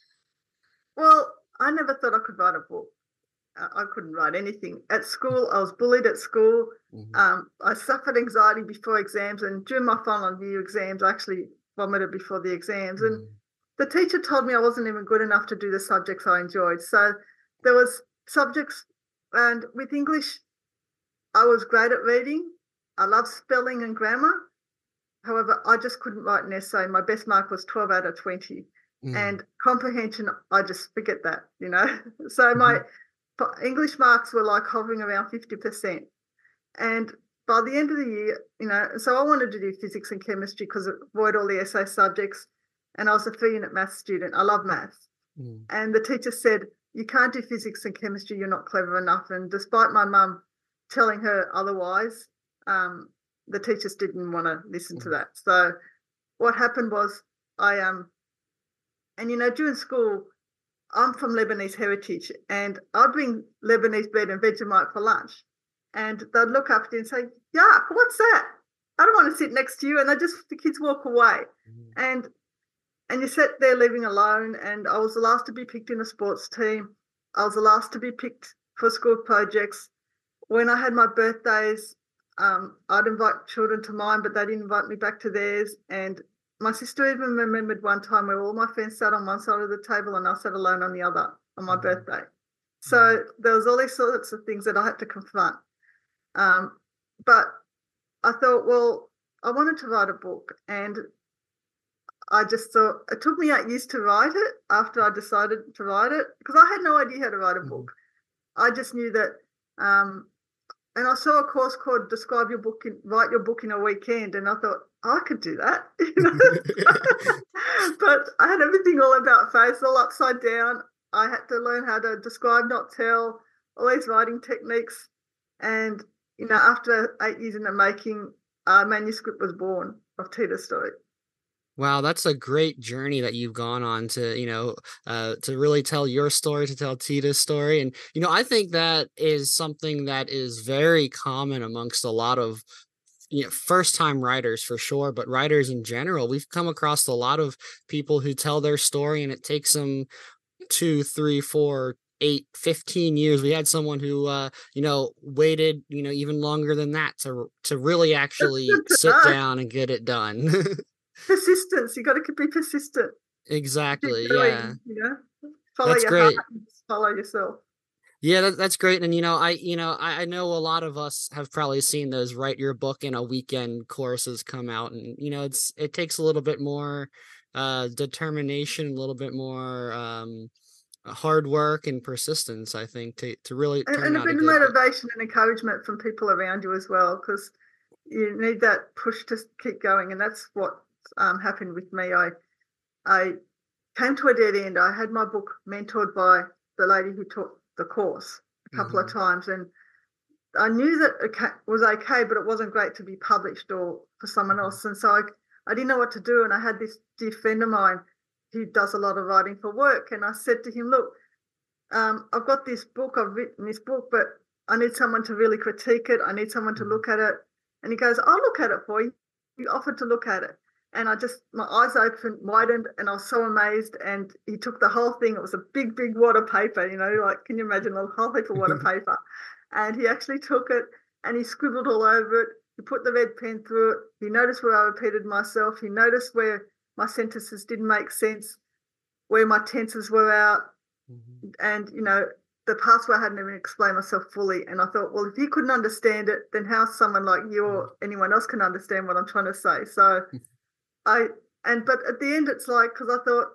Well, I never thought I could write a book. I couldn't write anything. At school, I was bullied at school. Mhm. Um, I suffered anxiety before exams, and during my final year exams, I actually vomited before the exams. And Mhm. the teacher told me I wasn't even good enough to do the subjects I enjoyed. So there was subjects, and with English, I was great at reading. I love spelling and grammar. However, I just couldn't write an essay. My best mark was twelve out of twenty. Mhm. And comprehension, I just forget that, you know. So my Mhm. English marks were like hovering around fifty percent. And by the end of the year, you know, so I wanted to do physics and chemistry because it avoid all the essay subjects. And I was a three unit maths student. I love maths. Mhm. And the teacher said, you can't do physics and chemistry. You're not clever enough. And despite my mum telling her otherwise, um, the teachers didn't want to listen to Mhm. that. So what happened was I, um, and you know, during school, I'm from Lebanese heritage, and I'd bring Lebanese bread and Vegemite for lunch. And they'd look up at you and say, Yuck, what's that? I don't want to sit next to you. And they just, the kids walk away. Mhm. And and you sit there living alone. And I was the last to be picked in a sports team. I was the last to be picked for school projects. When I had my birthdays, um, I'd invite children to mine, but they didn't invite me back to theirs. And my sister even remembered one time where all my friends sat on one side of the table and I sat alone on the other on my Mhm. birthday. Mhm. So there was all these sorts of things that I had to confront. Um, but I thought, well, I wanted to write a book, and I just thought it took me eight years to write it after I decided to write it because I had no idea how to write a Mhm. book. I just knew that um, and I saw a course called Describe Your Book in Write Your Book in a Weekend, and I thought, oh, I could do that. You know? But I had everything all about face, all upside down. I had to learn how to describe, not tell, all these writing techniques. And, you know, after eight years in the making, a manuscript was born of Tita's story. Wow, that's a great journey that you've gone on to, you know, uh, to really tell your story, to tell Tita's story. And, you know, I think that is something that is very common amongst a lot of, you know, first time writers for sure, but writers in general. We've come across a lot of people who tell their story and it takes them two, three, four, eight, fifteen years. We had someone who, uh, you know, waited, you know, even longer than that to, to really That's actually good to sit know. down and get it done. Persistence. You got to be persistent. Keep Exactly. Yeah. going, you know, follow That's your heart great. and follow yourself. Yeah, that, that's great. And you know, I you know, I, I know a lot of us have probably seen those write your book in a weekend courses come out. And you know, it's it takes a little bit more uh determination, a little bit more um hard work and persistence, I think, to to really and, turn and a out a bit of good book. motivation and encouragement from people around you as well, because you need that push to keep going. And that's what um, happened with me. I I came to a dead end. I had my book mentored by the lady who taught the course a couple of Hmm. times, and I knew that it was okay, but it wasn't great to be published or for someone Hmm. else. And so I, I didn't know what to do. And I had this dear friend of mine who does a lot of writing for work, and I said to him, look, um, I've got this book, I've written this book, but I need someone to really critique it. I need someone to Hmm. look at it. And he goes, I'll look at it for you. He offered to look at it. And I just, my eyes opened, widened, and I was so amazed. And he took the whole thing. It was a big, big wad of paper, you know, like, can you imagine a whole heap of wad of paper? And he actually took it and he scribbled all over it. He put the red pen through it. He noticed where I repeated myself. He noticed where my sentences didn't make sense, where my tenses were out. Mm-hmm. And, you know, the parts where I hadn't even explained myself fully. And I thought, well, if he couldn't understand it, then how someone like you or anyone else can understand what I'm trying to say? So I, and, but at the end, it's like, because I thought,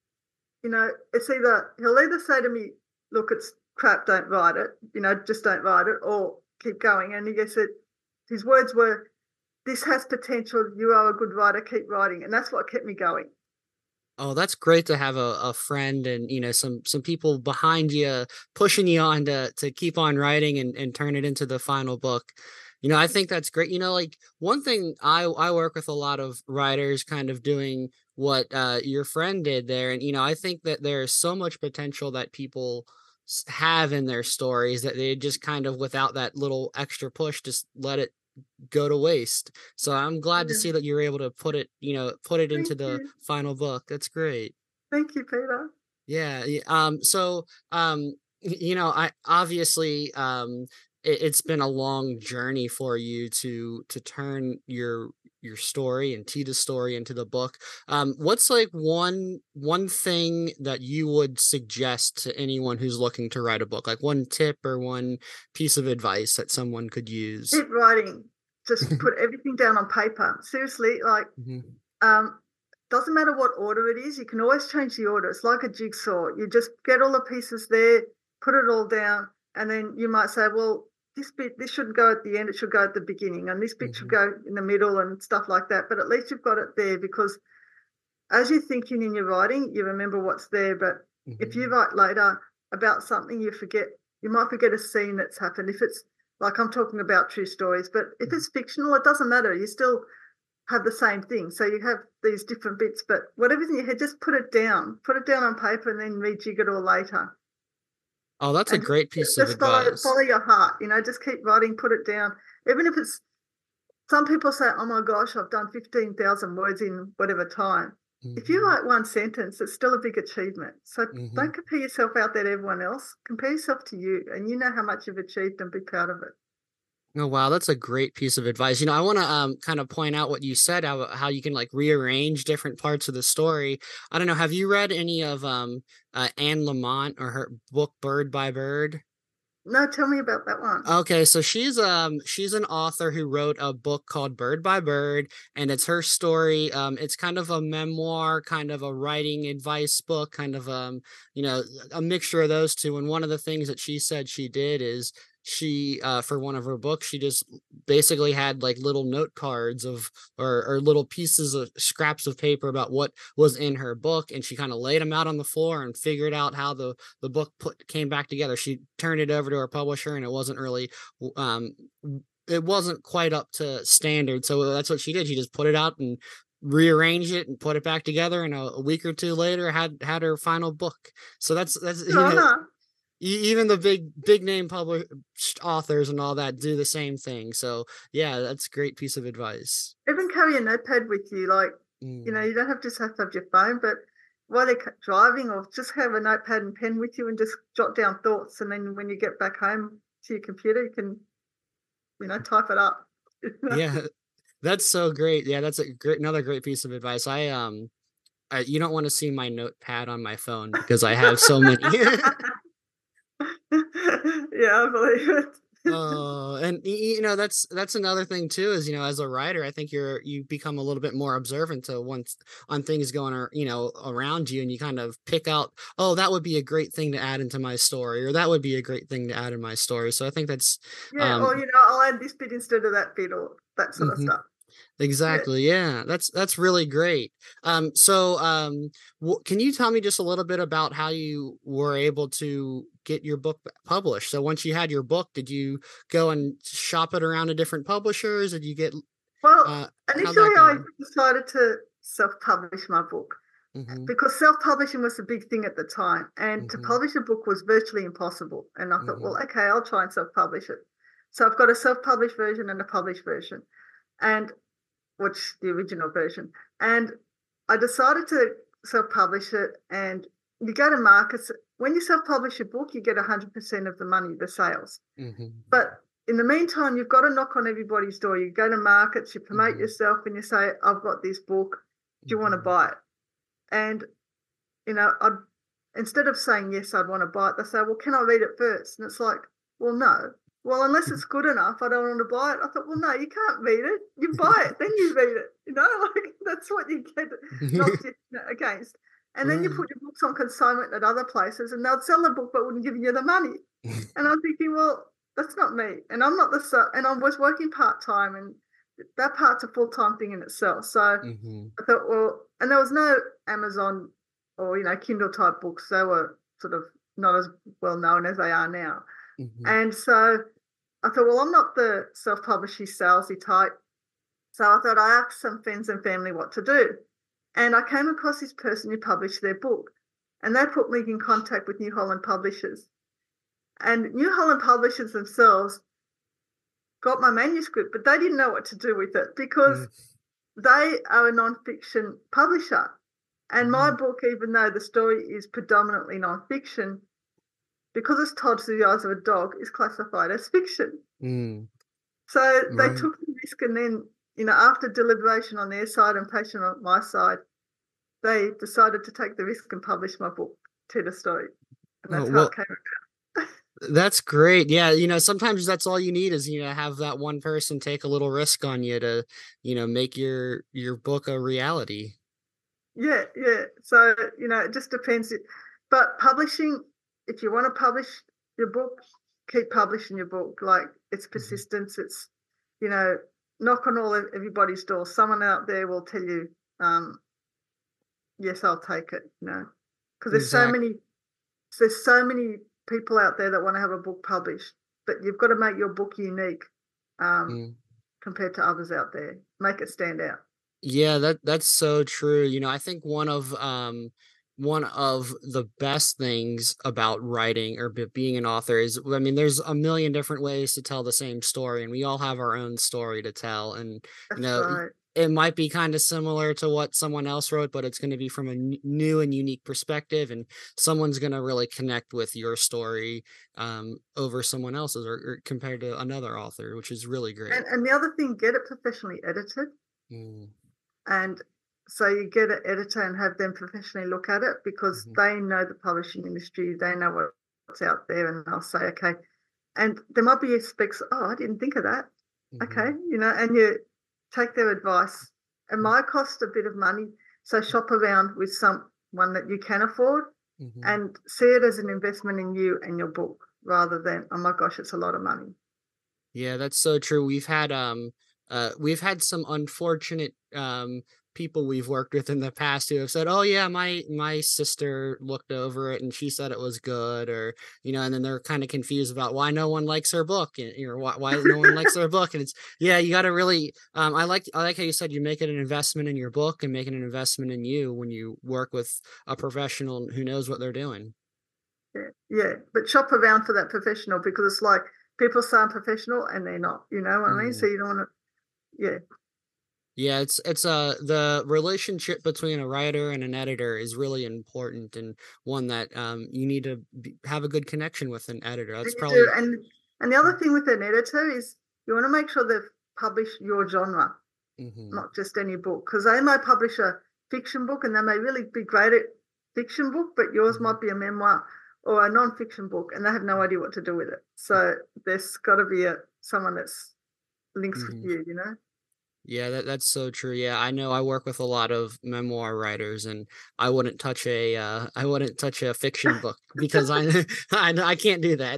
you know, it's either, he'll either say to me, look, it's crap, don't write it, you know, just don't write it, or keep going. And he said, his words were, this has potential, you are a good writer, keep writing. And that's what kept me going. Oh, that's great to have a, a friend and, you know, some some people behind you pushing you on to to keep on writing and, and turn it into the final book. You know, I think that's great. You know, like one thing I, I work with a lot of writers kind of doing what uh, your friend did there. And, you know, I think that there's so much potential that people have in their stories that they just kind of, without that little extra push, just let it go to waste. So I'm glad yeah. to see that you're able to put it, you know, put it Thank into the you. final book. That's great. Thank you, Peter. Yeah. Um, so, um, you know, I obviously, um, it, it's been a long journey for you to, to turn your, your story and Tita's story into the book. Um, what's like one, one thing that you would suggest to anyone who's looking to write a book, like one tip or one piece of advice that someone could use? Keep writing. Just put everything down on paper. Seriously, like, mm-hmm. um, doesn't matter what order it is. You can always change the order. It's like a jigsaw. You just get all the pieces there, put it all down, and then you might say, well, this bit, this shouldn't go at the end. It should go at the beginning, and this bit mm-hmm. should go in the middle and stuff like that. But at least you've got it there, because as you're thinking in your writing, you remember what's there. But mm-hmm. if you write later about something, you forget, you might forget a scene that's happened. If it's like, I'm talking about true stories, but if it's fictional, it doesn't matter. You still have the same thing. So you have these different bits, but whatever's in your head, just put it down. Put it down on paper and then rejig it all later. Oh, that's and a great piece just of follow, advice. Follow your heart, you know, just keep writing, put it down. Even if it's, some people say, oh my gosh, I've done fifteen thousand words in whatever time. Mm-hmm. If you write one sentence, it's still a big achievement. So mm-hmm. don't compare yourself out there to everyone else. Compare yourself to you, and you know how much you've achieved, and be proud of it. Oh, wow. That's a great piece of advice. You know, I want to um, kind of point out what you said, how, how you can like rearrange different parts of the story. I don't know. Have you read any of um, uh, Anne Lamott or her book, Bird by Bird? No, tell me about that one. Okay, so she's um she's an author who wrote a book called Bird by Bird, and it's her story. Um, it's kind of a memoir, kind of a writing advice book, kind of um you know a mixture of those two. And one of the things that she said she did is she uh for one of her books, she just basically had like little note cards of or, or little pieces of scraps of paper about what was in her book, and she kind of laid them out on the floor and figured out how the the book put came back together. She turned it over to her publisher, and it wasn't really um it wasn't quite up to standard, so that's what she did. She just put it out and rearranged it and put it back together, and a, a week or two later had had her final book. So that's that's you know, uh-huh. Even the big big name published authors and all that do the same thing. So yeah, that's a great piece of advice. Even carry a notepad with you, like mm. you know, you don't have to just have to have your phone, but while they're driving, or just have a notepad and pen with you and just jot down thoughts, and then when you get back home to your computer, you can, you know, type it up. Yeah, that's so great. Yeah, that's a great another great piece of advice. I um, I, you don't want to see my notepad on my phone because I have so many. Yeah, I believe it. Oh, and you know that's that's another thing too, is you know as a writer, I think you're you become a little bit more observant to once on things going or you know around you, and you kind of pick out, oh, that would be a great thing to add into my story, or that would be a great thing to add in my story. So I think that's yeah, um, or you know I'll add this bit instead of that bit, or that sort mm-hmm. of stuff. Exactly. Yeah. yeah, that's that's really great. Um, so um, w- can you tell me just a little bit about how you were able to get your book published? So once you had your book, did you go and shop it around to different publishers? Did you get? Well, uh, initially I decided to self-publish my book mm-hmm. because self-publishing was a big thing at the time, and mm-hmm. to publish a book was virtually impossible. And I thought, mm-hmm. well, okay, I'll try and self-publish it. So I've got a self-published version and a published version, and watch the original version. And I decided to self-publish it, and you go to markets. When you self-publish a book, you get one hundred percent of the money, the sales. Mm-hmm. But in the meantime, you've got to knock on everybody's door. You go to markets, you promote mm-hmm. yourself, and you say, I've got this book. Do you mm-hmm. want to buy it? And, you know, I'd, instead of saying, yes, I'd want to buy it, they say, well, can I read it first? And it's like, well, no. Well, unless it's good enough, I don't want to buy it. I thought, well, no, you can't read it. You buy it, then you read it. You know, like that's what you get knocked against. And then right. you put your books on consignment at other places, and they'll sell the book but wouldn't give you the money. And I'm thinking, well, that's not me. And I'm not the and I was working part time, and that part's a full time thing in itself. So mm-hmm. I thought, well, and there was no Amazon or you know Kindle type books. They were sort of not as well known as they are now. Mm-hmm. And so I thought, well, I'm not the self-publishing salesy type. So I thought I asked some friends and family what to do. And I came across this person who published their book, and they put me in contact with New Holland Publishers. And New Holland Publishers themselves got my manuscript, but they didn't know what to do with it because mm. they are a non-fiction publisher. And mm. my book, even though the story is predominantly non-fiction, because it's told through the eyes of a dog, is classified as fiction. Mm. So right. they took the risk, and then, you know, after deliberation on their side and patient on my side, they decided to take the risk and publish my book, Tell a Story. And that's oh, well, how it came about. That's great. Yeah, you know, sometimes that's all you need is, you know, have that one person take a little risk on you to, you know, make your your book a reality. Yeah, yeah. So, you know, it just depends. But publishing, if you want to publish your book, keep publishing your book. Like, it's persistence. Mm-hmm. It's, you know, knock on all everybody's door. Someone out there will tell you, um, yes, I'll take it, you know, because there's exactly. so many, there's so many people out there that want to have a book published, but you've got to make your book unique um, mm. compared to others out there. Make it stand out. Yeah, that that's so true. You know, I think one of um, one of the best things about writing or be, being an author is, I mean, there's a million different ways to tell the same story, and we all have our own story to tell. And, that's you know, right. it might be kind of similar to what someone else wrote, but it's going to be from a n- new and unique perspective, and someone's going to really connect with your story um, over someone else's or, or compared to another author, which is really great. And, and the other thing, get it professionally edited. Mm. And so you get an editor and have them professionally look at it, because mm-hmm. they know the publishing industry, they know what's out there, and they'll say, okay. And there might be aspects, oh, I didn't think of that. Mm-hmm. Okay, you know, and you take their advice. It might cost a bit of money, so shop around with someone that you can afford mm-hmm. and see it as an investment in you and your book rather than, oh my gosh, it's a lot of money. Yeah, that's so true. We've had um uh we've had some unfortunate um people we've worked with in the past who have said, oh yeah, my my sister looked over it and she said it was good, or, you know, and then they're kind of confused about why no one likes her book, and, you know, why, why no one likes their book. And it's, yeah, you got to really um I like I like how you said you make it an investment in your book and make it an investment in you when you work with a professional who knows what they're doing. Yeah, yeah, but shop around for that professional, because it's like people say I'm professional and they're not, you know what mm. I mean? So you don't want to, yeah. Yeah, it's it's uh the relationship between a writer and an editor is really important, and one that um you need to be, have a good connection with an editor. That's and probably do. and and the other thing with an editor is you want to make sure they've published your genre, mm-hmm. not just any book, because they might publish a fiction book and they may really be great at fiction book, but yours mm-hmm. might be a memoir or a non-fiction book, and they have no idea what to do with it. So there's got to be a someone that's links mm-hmm. with you, you know. Yeah, that, that's so true. Yeah, I know I work with a lot of memoir writers, and I wouldn't touch a uh, I wouldn't touch a fiction book because I I I can't do that.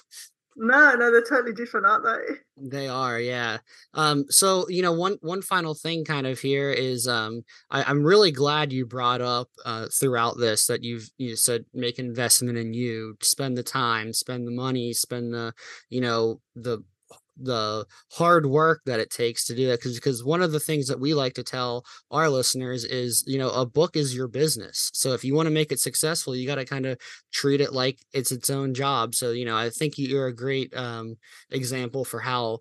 No, no, they're totally different, aren't they? They are, yeah. Um, so, you know, one one final thing kind of here is um I, I'm really glad you brought up uh throughout this that you've you said make an investment in you, spend the time, spend the money, spend the, you know, the the hard work that it takes to do that, because because one of the things that we like to tell our listeners is, you know, a book is your business. So if you want to make it successful, you got to kind of treat it like it's its own job. So, you know, I think you're a great um example for how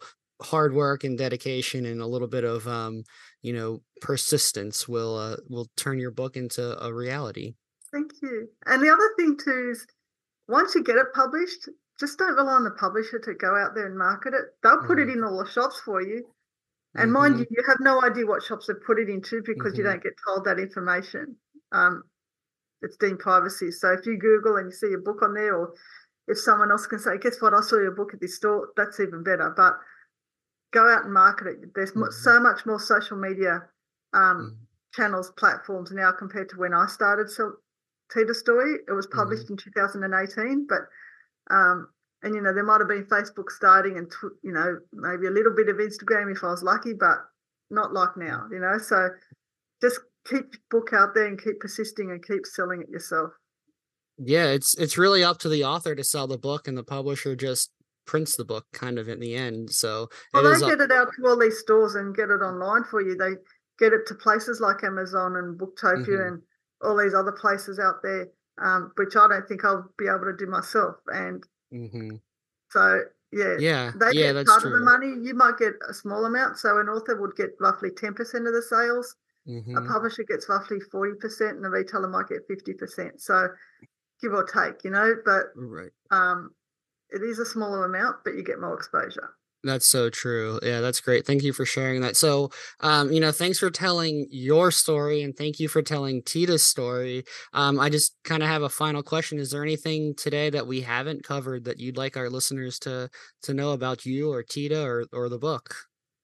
hard work and dedication and a little bit of, um, you know, persistence will, uh, will turn your book into a reality. Thank you. And the other thing too is once you get it published, just don't rely on the publisher to go out there and market it. They'll put Mm-hmm. it in all the shops for you. And Mm-hmm. mind you, you have no idea what shops they put it into because Mm-hmm. you don't get told that information. Um, it's deemed privacy. So if you Google and you see a book on there, or if someone else can say, guess what, I saw your book at this store, that's even better. But go out and market it. There's Mm-hmm. so much more social media um, Mm-hmm. channels, platforms now compared to when I started so, Tita Story. It was published Mm-hmm. in two thousand eighteen, but um, and, you know, there might have been Facebook starting and, tw- you know, maybe a little bit of Instagram if I was lucky, but not like now, you know. So just keep your book out there and keep persisting and keep selling it yourself. Yeah, it's it's really up to the author to sell the book, and the publisher just prints the book kind of in the end. So Well, it they is up. get it out to all these stores and get it online for you. They get it to places like Amazon and Booktopia Mhm. and all these other places out there, um, which I don't think I'll be able to do myself. And Mhm. so, yeah, Yeah, they yeah, get that's part of the true. money. You might get a small amount. So an author would get roughly ten percent of the sales. A Mhm. publisher gets roughly forty percent and the retailer might get fifty percent. So give or take, you know, but Right. um, it is a smaller amount, but you get more exposure. That's so true. Yeah, that's great. Thank you for sharing that. So, um, you know, thanks for telling your story, and thank you for telling Tita's story. Um, I just kind of have a final question. Is there anything today that we haven't covered that you'd like our listeners to to know about you or Tita or or the book?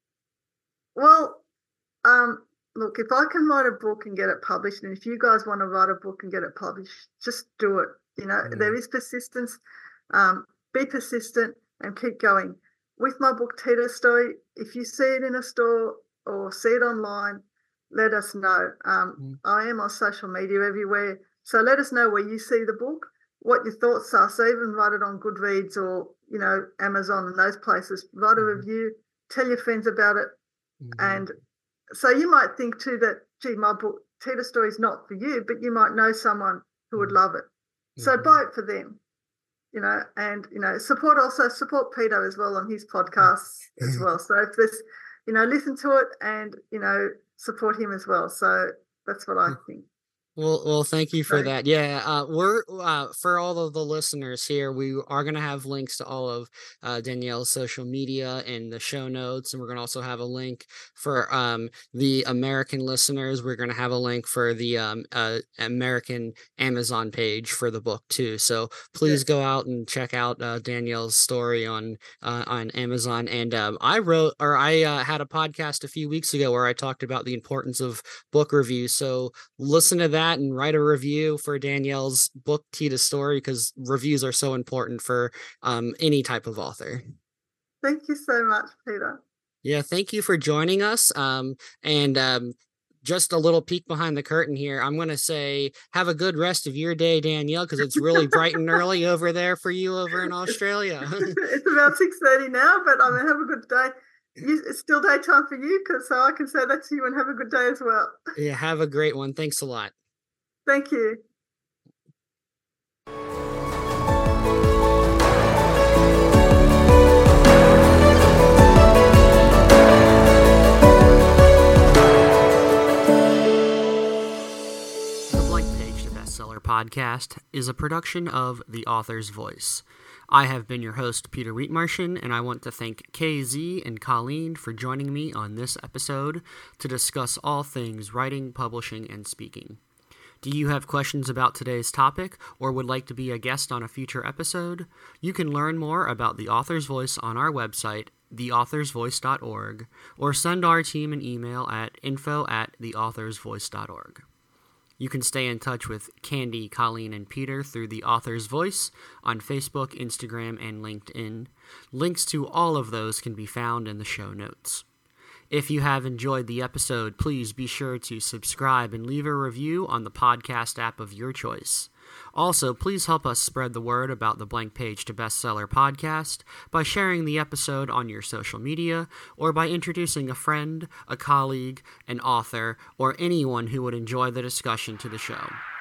Well, um, look, if I can write a book and get it published, and if you guys want to write a book and get it published, just do it. You know, Mm. there is persistence. Um, be persistent and keep going. With my book, Tita Story, if you see it in a store or see it online, let us know. Um, Mm. I am on social media everywhere. So let us know where you see the book, what your thoughts are. So even write it on Goodreads or, you know, Amazon and those places. Write a Mhm. review, tell your friends about it. Mhm. And so you might think too that, gee, my book, Tita Story, is not for you, but you might know someone who would Mhm. love it. So Mhm. buy it for them, you know, and, you know, support also, support Peter as well on his podcasts as well. So if there's, you know, listen to it and, you know, support him as well. So that's what I think. Well, well, thank you for So, that. Yeah, uh, we're uh, for all of the listeners here. We are going to have links to all of uh, Danielle's social media in the show notes, and we're going to also have a link for um, the American listeners. We're going to have a link for the um, uh, American Amazon page for the book too. So please yes. go out and check out uh, Danielle's story on uh, on Amazon. And um, I wrote, or I uh, had a podcast a few weeks ago where I talked about the importance of book reviews. So listen to that and write a review for Danielle's book, Tita Story, because reviews are so important for um, any type of author. Thank you so much, Peter. Yeah, thank you for joining us. Um, and um, just a little peek behind the curtain here. I'm going to say have a good rest of your day, Danielle, because it's really bright and early over there for you over in Australia. It's about six thirty now, but I mean, have a good day. You, it's still daytime for you, cause so I can say that to you and have a good day as well. Yeah, have a great one. Thanks a lot. Thank you. The Blank Page to Bestseller podcast is a production of The Author's Voice. I have been your host, Peter Wheatmartian, and I want to thank K Z and Colleen for joining me on this episode to discuss all things writing, publishing, and speaking. Do you have questions about today's topic or would like to be a guest on a future episode? You can learn more about The Author's Voice on our website, the authors voice dot org, or send our team an email at info at the authors voice dot org. You can stay in touch with Candy, Colleen, and Peter through The Author's Voice on Facebook, Instagram, and LinkedIn. Links to all of those can be found in the show notes. If you have enjoyed the episode, please be sure to subscribe and leave a review on the podcast app of your choice. Also, please help us spread the word about the Blank Page to Bestseller podcast by sharing the episode on your social media or by introducing a friend, a colleague, an author, or anyone who would enjoy the discussion to the show.